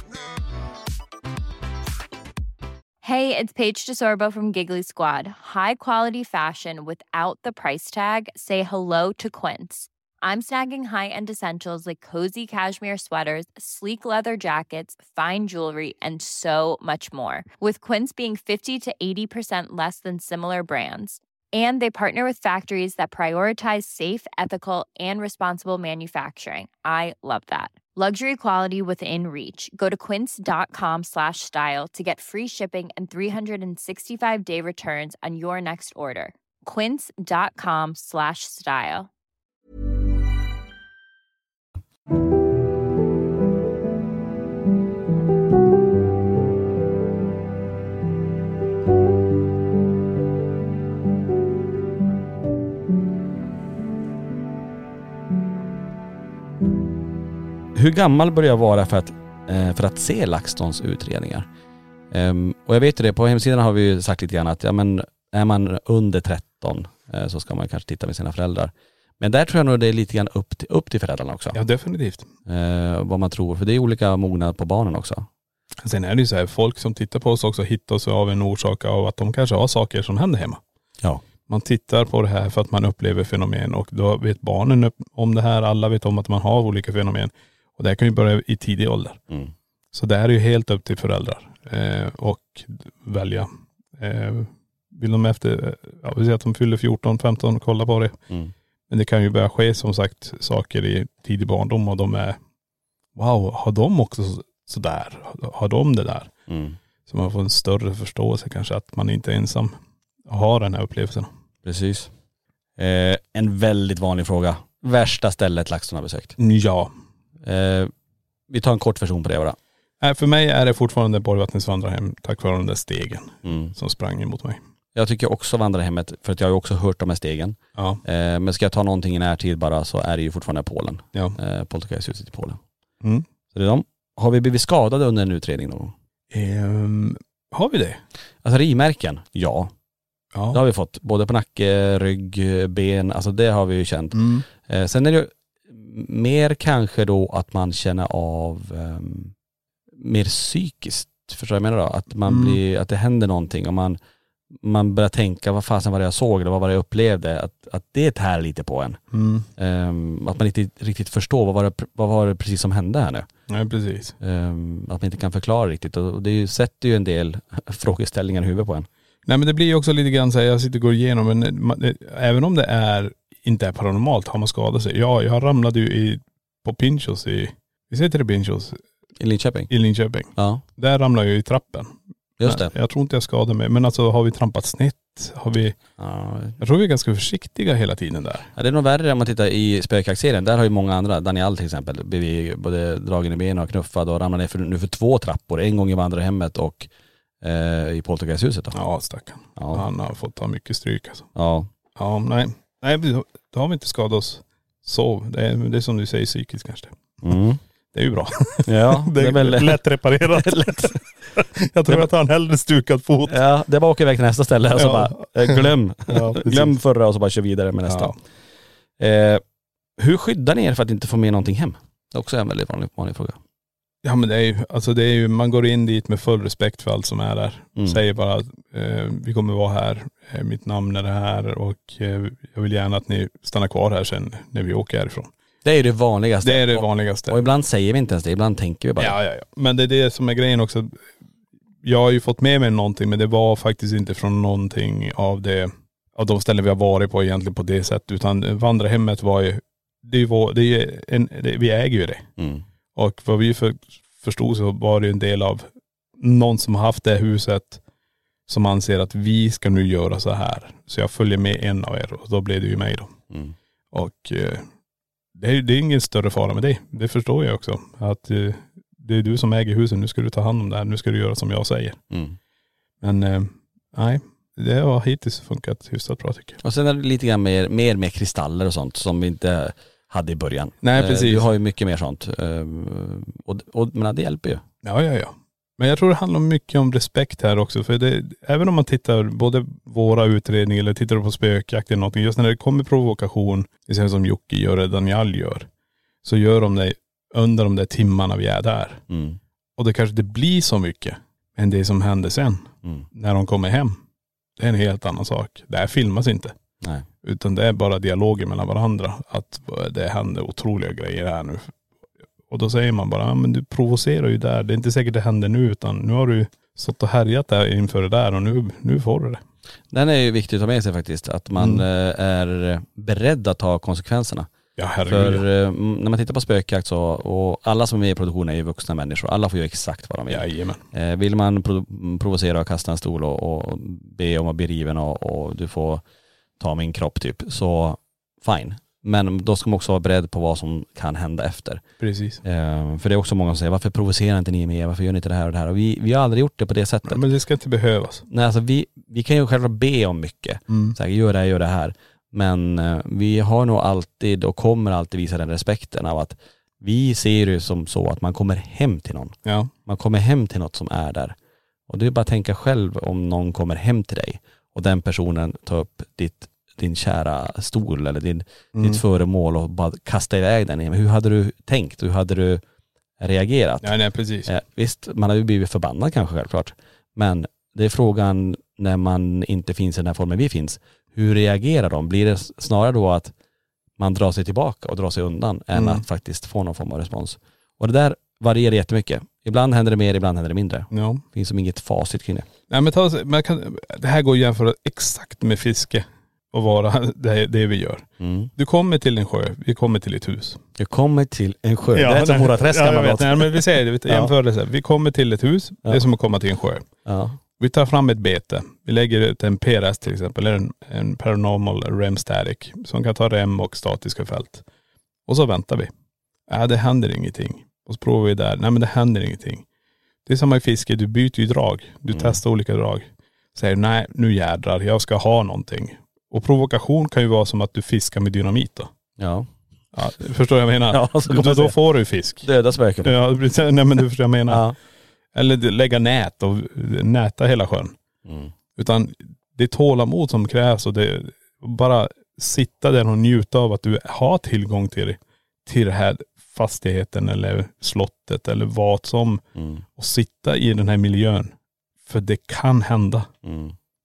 Hey, it's Paige DeSorbo from Giggly Squad. High quality fashion without the price tag. Say hello to Quince. I'm snagging high-end essentials like cozy cashmere sweaters, sleek leather jackets, fine jewelry, and so much more. With Quince being fifty to eighty percent less than similar brands. And they partner with factories that prioritize safe, ethical, and responsible manufacturing. I love that. Luxury quality within reach. Go to quince.com slash style to get free shipping and three sixty-five day returns on your next order. Quince.com slash style. Hur gammal börjar jag vara för att, för att se LaxTons utredningar? Um, och jag vet ju det, på hemsidan har vi ju sagt lite grann att ja, men är man under tretton uh, så ska man kanske titta med sina föräldrar. Men där tror jag nog det är lite grann upp till, upp till föräldrarna också. Ja, definitivt. Uh, vad man tror, för det är olika mognad på barnen också. Sen är det ju så här, folk som tittar på oss också hittar oss av en orsak av att de kanske har saker som händer hemma. Ja. Man tittar på det här för att man upplever fenomen och då vet barnen om det här, alla vet om att man har olika fenomen. Och det här kan ju börja i tidig ålder. Mm. Så det här är ju helt upp till föräldrar eh, och välja. Eh, vill de efter, ja, vi säger att de fyller fjorton, femton, kolla på det. Mm. Men det kan ju börja ske som sagt saker i tidig barndom och de är, wow, har de också sådär? Har de det där? Mm. Så man får en större förståelse kanske att man inte är ensam har den här upplevelsen. Precis. Eh, en väldigt vanlig fråga. Värsta stället LaxTon har besökt? Ja. Eh, vi tar en kort version på det bara. Nej, för mig är det fortfarande Borgvattnets vandrarhem tack vare den där stegen mm. som sprang emot mig. Jag tycker också vandrarhemmet, för att jag har ju också hört de här stegen. Ja. Eh, men ska jag ta någonting i närtid bara så är det ju fortfarande Polen. Ja. Eh, Poltergeisthuset i Polen. Mm. Så det är de. Har vi blivit skadade under en utredning någon gång? Um, har vi det? Alltså rimärken, ja. Ja. Det har vi fått. Både på nacke, rygg, ben. Alltså det har vi ju känt. Mm. Eh, sen är det mer kanske då att man känner av um, mer psykiskt. Förstår jag menar då? Att man mm. blir, att det händer någonting och man, man börjar tänka vad fasen var det jag såg eller vad var det jag upplevde, att, att det tär lite på en. Mm. Um, att man inte riktigt förstår vad var, det, vad var det precis som hände här nu. Nej, precis. Um, att man inte kan förklara riktigt, och det är ju, sätter ju en del frågeställningar i huvudet på en. Nej, men det blir ju också lite grann så här, jag sitter och går igenom, men man, det, även om det är inte är paranormalt, har man skadat sig. Ja, jag ramlade ju i, på Pinchos i, vi säger det Pinchos? I Linköping? I Linköping. Ja. Där ramlade jag i trappen. Just det. Men jag tror inte jag skadade mig. Men alltså har vi trampat snett? Har vi... Ja. Jag tror vi är ganska försiktiga hela tiden där. Ja, det är nog värre om man tittar i spökjaktserien. Där har ju många andra, Daniel till exempel, blivit både dragen i benen och knuffad och ramlat ner för, nu för två trappor. En gång i vandrarhemmet och eh, i poltergeisthuset då. Ja, stackarn. Ja. Han har fått ta mycket stryk alltså. Ja. Ja, nej. Nej, då har vi inte skadat oss så. Det är, det är som du säger, psykiskt kanske. Mm. Det är ju bra. Ja, det är, det är väl lätt reparerat. lätt. Jag tror att han hellre stukad fot. Ja, det är bara att åka iväg till nästa ställe och så ja. bara, eh, glöm. Ja, glöm förra och så bara kör vidare med nästa. Ja. Eh, hur skyddar ni er för att inte få med någonting hem? Det är också en väldigt vanlig, vanlig fråga. Ja, men det är ju, alltså det är ju, man går in dit med full respekt för allt som är där. Mm. Säger bara att eh, vi kommer vara här, eh, mitt namn är det här och eh, jag vill gärna att ni stannar kvar här sen när vi åker härifrån. Det är ju det vanligaste. Det är det vanligaste. Och, och ibland säger vi inte ens det, ibland tänker vi bara. Ja, ja, ja. Men det är det som är grejen också. Jag har ju fått med mig någonting, men det var faktiskt inte från någonting av det, av de ställen vi har varit på egentligen på det sättet. Utan vandrarhemmet var ju, det var, det är en, det, vi äger ju det. Mm. Och vad vi för, förstod så var det en del av någon som har haft det huset som anser att vi ska nu göra så här. Så jag följer med en av er och då blev det ju mig då. Mm. Och eh, det, är, det är ingen större fara med det. Det förstår jag också. Att eh, det är du som äger huset, nu ska du ta hand om det här, nu ska du göra som jag säger. Mm. Men eh, nej, det har hittills funkat hyfsat bra tycker jag. Och sen är det lite grann mer, mer med kristaller och sånt som vi inte hade i början. Nej, precis. Vi har ju mycket mer sånt. Och, och, men det hjälper ju. Ja, ja, ja. Men jag tror det handlar mycket om respekt här också. För det, även om man tittar både våra utredningar eller tittar på spökjakt eller någonting. Just när det kommer provokation, det är som Jocke gör eller Daniel gör. Så gör de det under de där timmarna vi är där. Mm. Och det kanske det blir så mycket. Men det som händer sen, mm. när de kommer hem, det är en helt annan sak. Det här filmas inte. Nej. Utan det är bara dialoger mellan varandra. Att det händer otroliga grejer här nu. Och då säger man bara, ja, men du provocerar ju där. Det är inte säkert det händer nu, utan nu har du stått och härjat där inför det där och nu, nu får du det. Den är ju viktigt att ta med sig faktiskt. Att man mm. är beredd att ta konsekvenserna. Ja, herregud. För när man tittar på spökjakt så, och alla som är med i produktionen är ju vuxna människor. Alla får ju exakt vad de vill. Jajamän. Eh, vill man pro- provocera och kasta en stol och, och be om att bli riven och, och du får ta min kropp typ, så fine. Men då ska man också vara beredd på vad som kan hända efter. Precis. Eh, för det är också många som säger, varför provocerar inte ni med? Varför gör ni inte det här och det här? Och vi, vi har aldrig gjort det på det sättet. Ja, men det ska inte behövas. Nej, alltså vi, vi kan ju själva be om mycket. Mm. Så här, gör det här, gör det här. Men eh, vi har nog alltid och kommer alltid visa den respekten av att vi ser det som så att man kommer hem till någon. Ja. Man kommer hem till något som är där. Och det är bara att tänka själv om någon kommer hem till dig och den personen tar upp ditt, din kära stol eller din, mm. ditt föremål och bara kastar iväg den. Men hur hade du tänkt? Hur hade du reagerat? Ja, nej, precis. Eh, visst, man hade ju blivit förbannad kanske självklart. Men det är frågan när man inte finns i den här formen vi finns. Hur reagerar de? Blir det snarare då att man drar sig tillbaka och drar sig undan än mm. att faktiskt få någon form av respons? Och det där varierar jättemycket. Ibland händer det mer, ibland händer det mindre. Ja. Det finns som inget facit kring det. Nej, men ta, man kan, det här går att jämföra exakt med fiske och vara det, det vi gör. Mm. Du kommer till en sjö, vi kommer till ett hus. Du kommer till en sjö. Ja, det är som Mora Träsk. Ja, jag vet. Nej, men vi säger det, vi jämför det så här. Vi kommer till ett hus, ja. Det är som att komma till en sjö. Ja. Vi tar fram ett bete. Vi lägger ut en P R S till exempel, eller en, en Paranormal Rem Static, som kan ta rem och statiska fält. Och så väntar vi. Ja, det händer ingenting. Och så provar vi där. Nej, men det händer ingenting. Det är samma i fiske, du byter ju drag. Du mm. testar olika drag. Säger nej, nu jädrar, jag ska ha någonting. Och provokation kan ju vara som att du fiskar med dynamit då. Ja. Ja, förstår jag menar? Ja, så då, då får du fisk. Döda spöken. Ja, nej men du förstår jag menar. Ja. Eller lägga nät och näta hela sjön. Mm. Utan det är tålamod som krävs och det bara sitta där och njuta av att du har tillgång till, till den här fastigheten eller slottet eller vad som. Mm. Och sitta i den här miljön. För det kan hända. Mm.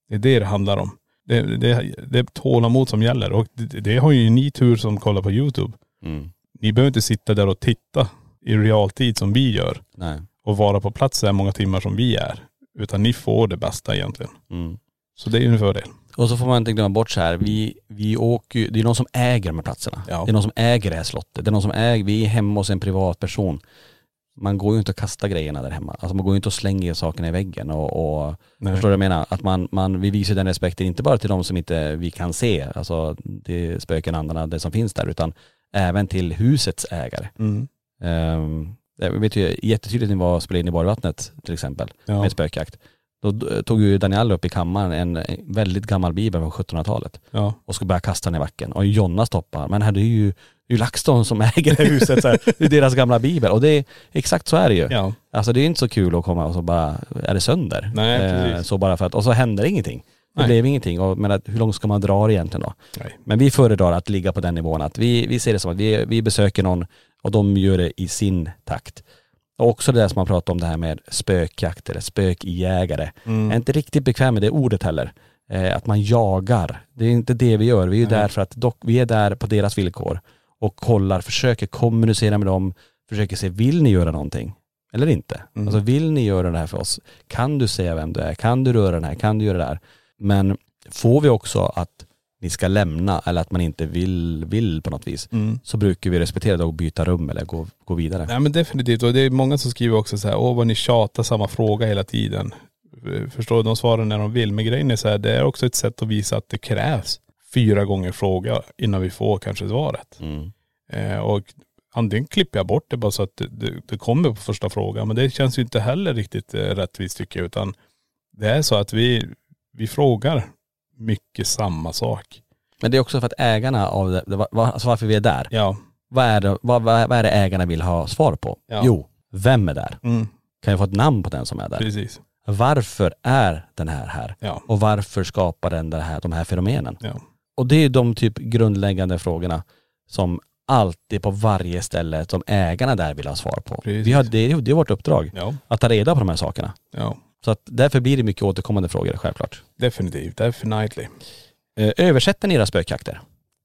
Det är det det handlar om. Det, det, det är tålamod som gäller. Och det, det har ju ni tur som kollar på YouTube. Mm. Ni behöver inte sitta där och titta i realtid som vi gör. Nej. Och vara på plats så här många timmar som vi är. Utan ni får det bästa egentligen. Mm. Så det är ju en fördel. Och så får man inte glömma bort så här, vi, vi åker ju, det är någon som äger de här platserna. Ja. Det är någon som äger det här slottet. Det är någon som äger, vi är hemma hos en privatperson. Man går ju inte att kasta grejerna där hemma. Alltså man går ju inte och slänger sakerna i väggen och, och förstår du vad jag menar? Att man, man, vi visar den respekten inte bara till de som inte vi kan se, alltså det spöken, andarna, det som finns där, utan även till husets ägare. Mm. Um, jag vet ju jättetydligt när vi var spelade in i Borgvattnet till exempel, ja. med spökjakt. Då tog ju Daniel upp i kammaren en, en väldigt gammal bibel från sjuttonhundratalet ja. och skulle börja kasta den i backen. Och Jonna stoppar. Men här det är ju, det är ju LaxTon som äger det huset. Så här. Det är deras gamla bibel. Och det är exakt så är det ju. Ja. Alltså det är inte så kul att komma och så bara är det sönder. Nej, precis. Eh, så bara för att, och så händer ingenting. Det Nej. blev ingenting. Och, men att, hur långt ska man dra det egentligen då? Nej. Men vi föredrar att ligga på den nivån. Att vi, vi ser det som att vi, vi besöker någon och de gör det i sin takt. Och också det där som man pratar om, det här med spökjakt eller spökjägare. Mm. Jag är inte riktigt bekväm med det ordet heller. Eh, att man jagar. Det är inte det vi gör. Vi är ju där för att dock, vi är där på deras villkor. Och kollar, försöker kommunicera med dem. Försöker se, vill ni göra någonting? Eller inte? Mm. Alltså vill ni göra det här för oss? Kan du säga vem du är? Kan du röra den här? Kan du göra det här? Men får vi också att ni ska lämna eller att man inte vill, vill på något vis, mm. så brukar vi respektera det och byta rum eller gå, gå vidare. Ja men definitivt, och det är många som skriver också så här, åh vad ni tjatar samma fråga hela tiden. Förstår du, de svarar när de vill. Men grejen är så här, det är också ett sätt att visa att det krävs fyra gånger fråga innan vi får kanske svaret. Mm. Eh, och antingen klipper jag bort det bara så att det, det, det kommer på första frågan, men det känns ju inte heller riktigt eh, rättvist tycker jag, utan det är så att vi, vi frågar mycket samma sak. Men det är också för att ägarna av det, det var, alltså varför vi är där. Ja. Vad är det, vad, vad är det ägarna vill ha svar på? Ja. Jo, vem är där? Mm. Kan jag få ett namn på den som är där? Precis. Varför är den här här? Ja. Och varför skapar den det här, de här fenomenen? Ja. Och det är de typ grundläggande frågorna som alltid på varje ställe som ägarna där vill ha svar på. Vi har, det, det är vårt uppdrag. Ja. Att ta reda på de här sakerna. Ja. Så att därför blir det mycket återkommande frågor, självklart. Definitivt, definitely. Eh, översätter ni era spökjakter?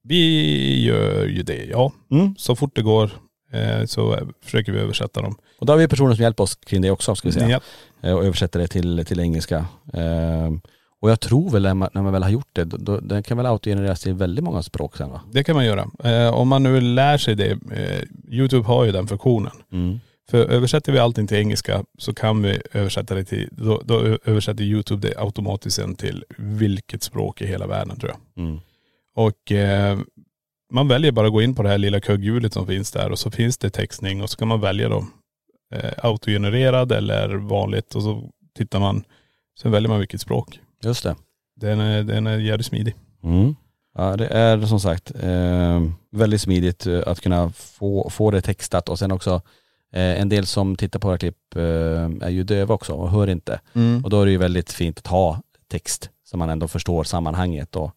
Vi gör ju det, ja. Mm. Så fort det går eh, så försöker vi översätta dem. Och då har vi personer som hjälper oss kring det också, ska vi säga. Ja. Eh, och översätter det till, till engelska. Eh, och jag tror väl när man, när man väl har gjort det, då, det kan väl autogenereras till väldigt många språk sen va? Det kan man göra. Eh, om man nu lär sig det, eh, YouTube har ju den funktionen. Mm. För översätter vi allting till engelska så kan vi översätta det till, då, då översätter YouTube det automatiskt sen till vilket språk i hela världen tror jag. Mm. Och eh, man väljer bara att gå in på det här lilla kugghjulet som finns där och så finns det textning och så kan man välja då eh, autogenererad eller vanligt och så tittar man, sen väljer man vilket språk. Just det. Den är, den är jävligt smidig. Mm. Ja det är som sagt eh, väldigt smidigt att kunna få, få det textat och sen också Eh, en del som tittar på våra klipp eh, är ju döva också och hör inte. Mm. Och då är det ju väldigt fint att ha text så man ändå förstår sammanhanget. Och,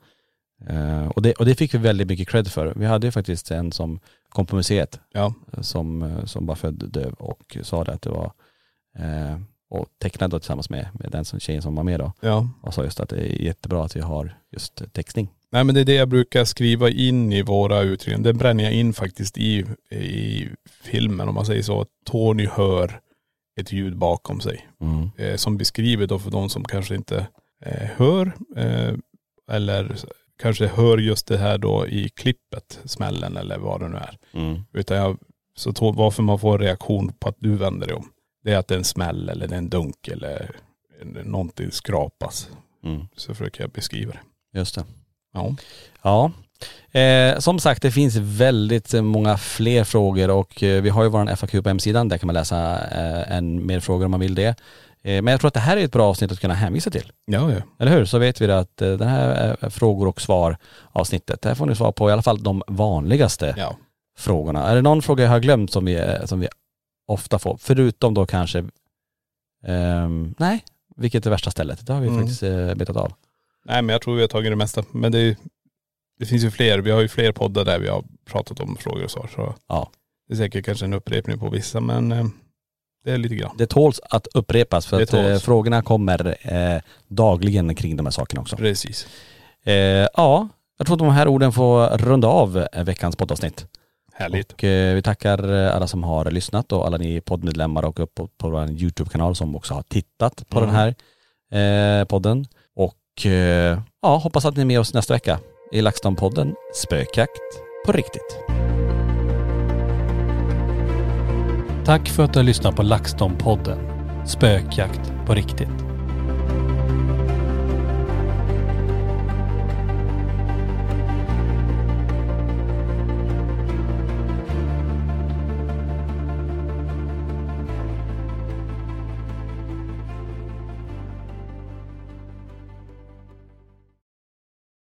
eh, och, det, och det fick vi väldigt mycket cred för. Vi hade ju faktiskt en som kom på museet ja. som, som var född döv och sa det att det var eh, och tecknade då tillsammans med, med den som tjejen som var med då. Ja. Och sa just att det är jättebra att vi har just textning. Nej men det är det jag brukar skriva in i våra utredningar. Det bränner jag in faktiskt i, i filmen om man säger så. Tony hör ett ljud bakom sig. Mm. Eh, som beskriver då för de som kanske inte eh, hör. Eh, eller kanske hör just det här då i klippet, smällen eller vad det nu är. Mm. Utan jag, så to, varför man får reaktion på att du vänder dig om. Det är att det är en smäll eller det är en dunk eller någonting skrapas. Mm. Så försöker jag beskriva det. Just det. Ja. Ja. Eh, som sagt, det finns väldigt många fler frågor och eh, vi har ju vår F A Q på hemsidan. Där kan man läsa eh, en mer frågor om man vill det. Eh, men jag tror att det här är ett bra avsnitt att kunna hänvisa till. Ja, ja. Eller hur? Så vet vi att eh, den här är frågor och svar avsnittet. Där får ni svar på i alla fall de vanligaste ja. frågorna. Är det någon fråga jag har glömt som vi, som vi ofta får? Förutom då kanske, eh, nej, vilket är värsta stället? Det har vi mm. faktiskt eh, betat av. Nej men jag tror vi har tagit det mesta. Men det, det finns ju fler. Vi har ju fler poddar där vi har pratat om frågor och så. så ja. Det är säkert kanske en upprepning på vissa men eh, det är lite grann. Det tåls att upprepas för Det att eh, tåls. frågorna kommer eh, dagligen kring de här sakerna också. Precis. Eh, ja, jag tror att de här orden får runda av eh, veckans poddavsnitt. Härligt. Och eh, vi tackar alla som har lyssnat och alla ni poddmedlemmar och upp på, på vår YouTube-kanal som också har tittat på Mm. den här eh, podden. Och eh, ja, hoppas att ni är med oss nästa vecka i LaxTon-podden Spökjakt på riktigt. Tack för att du har lyssnat på LaxTon-podden Spökjakt på riktigt.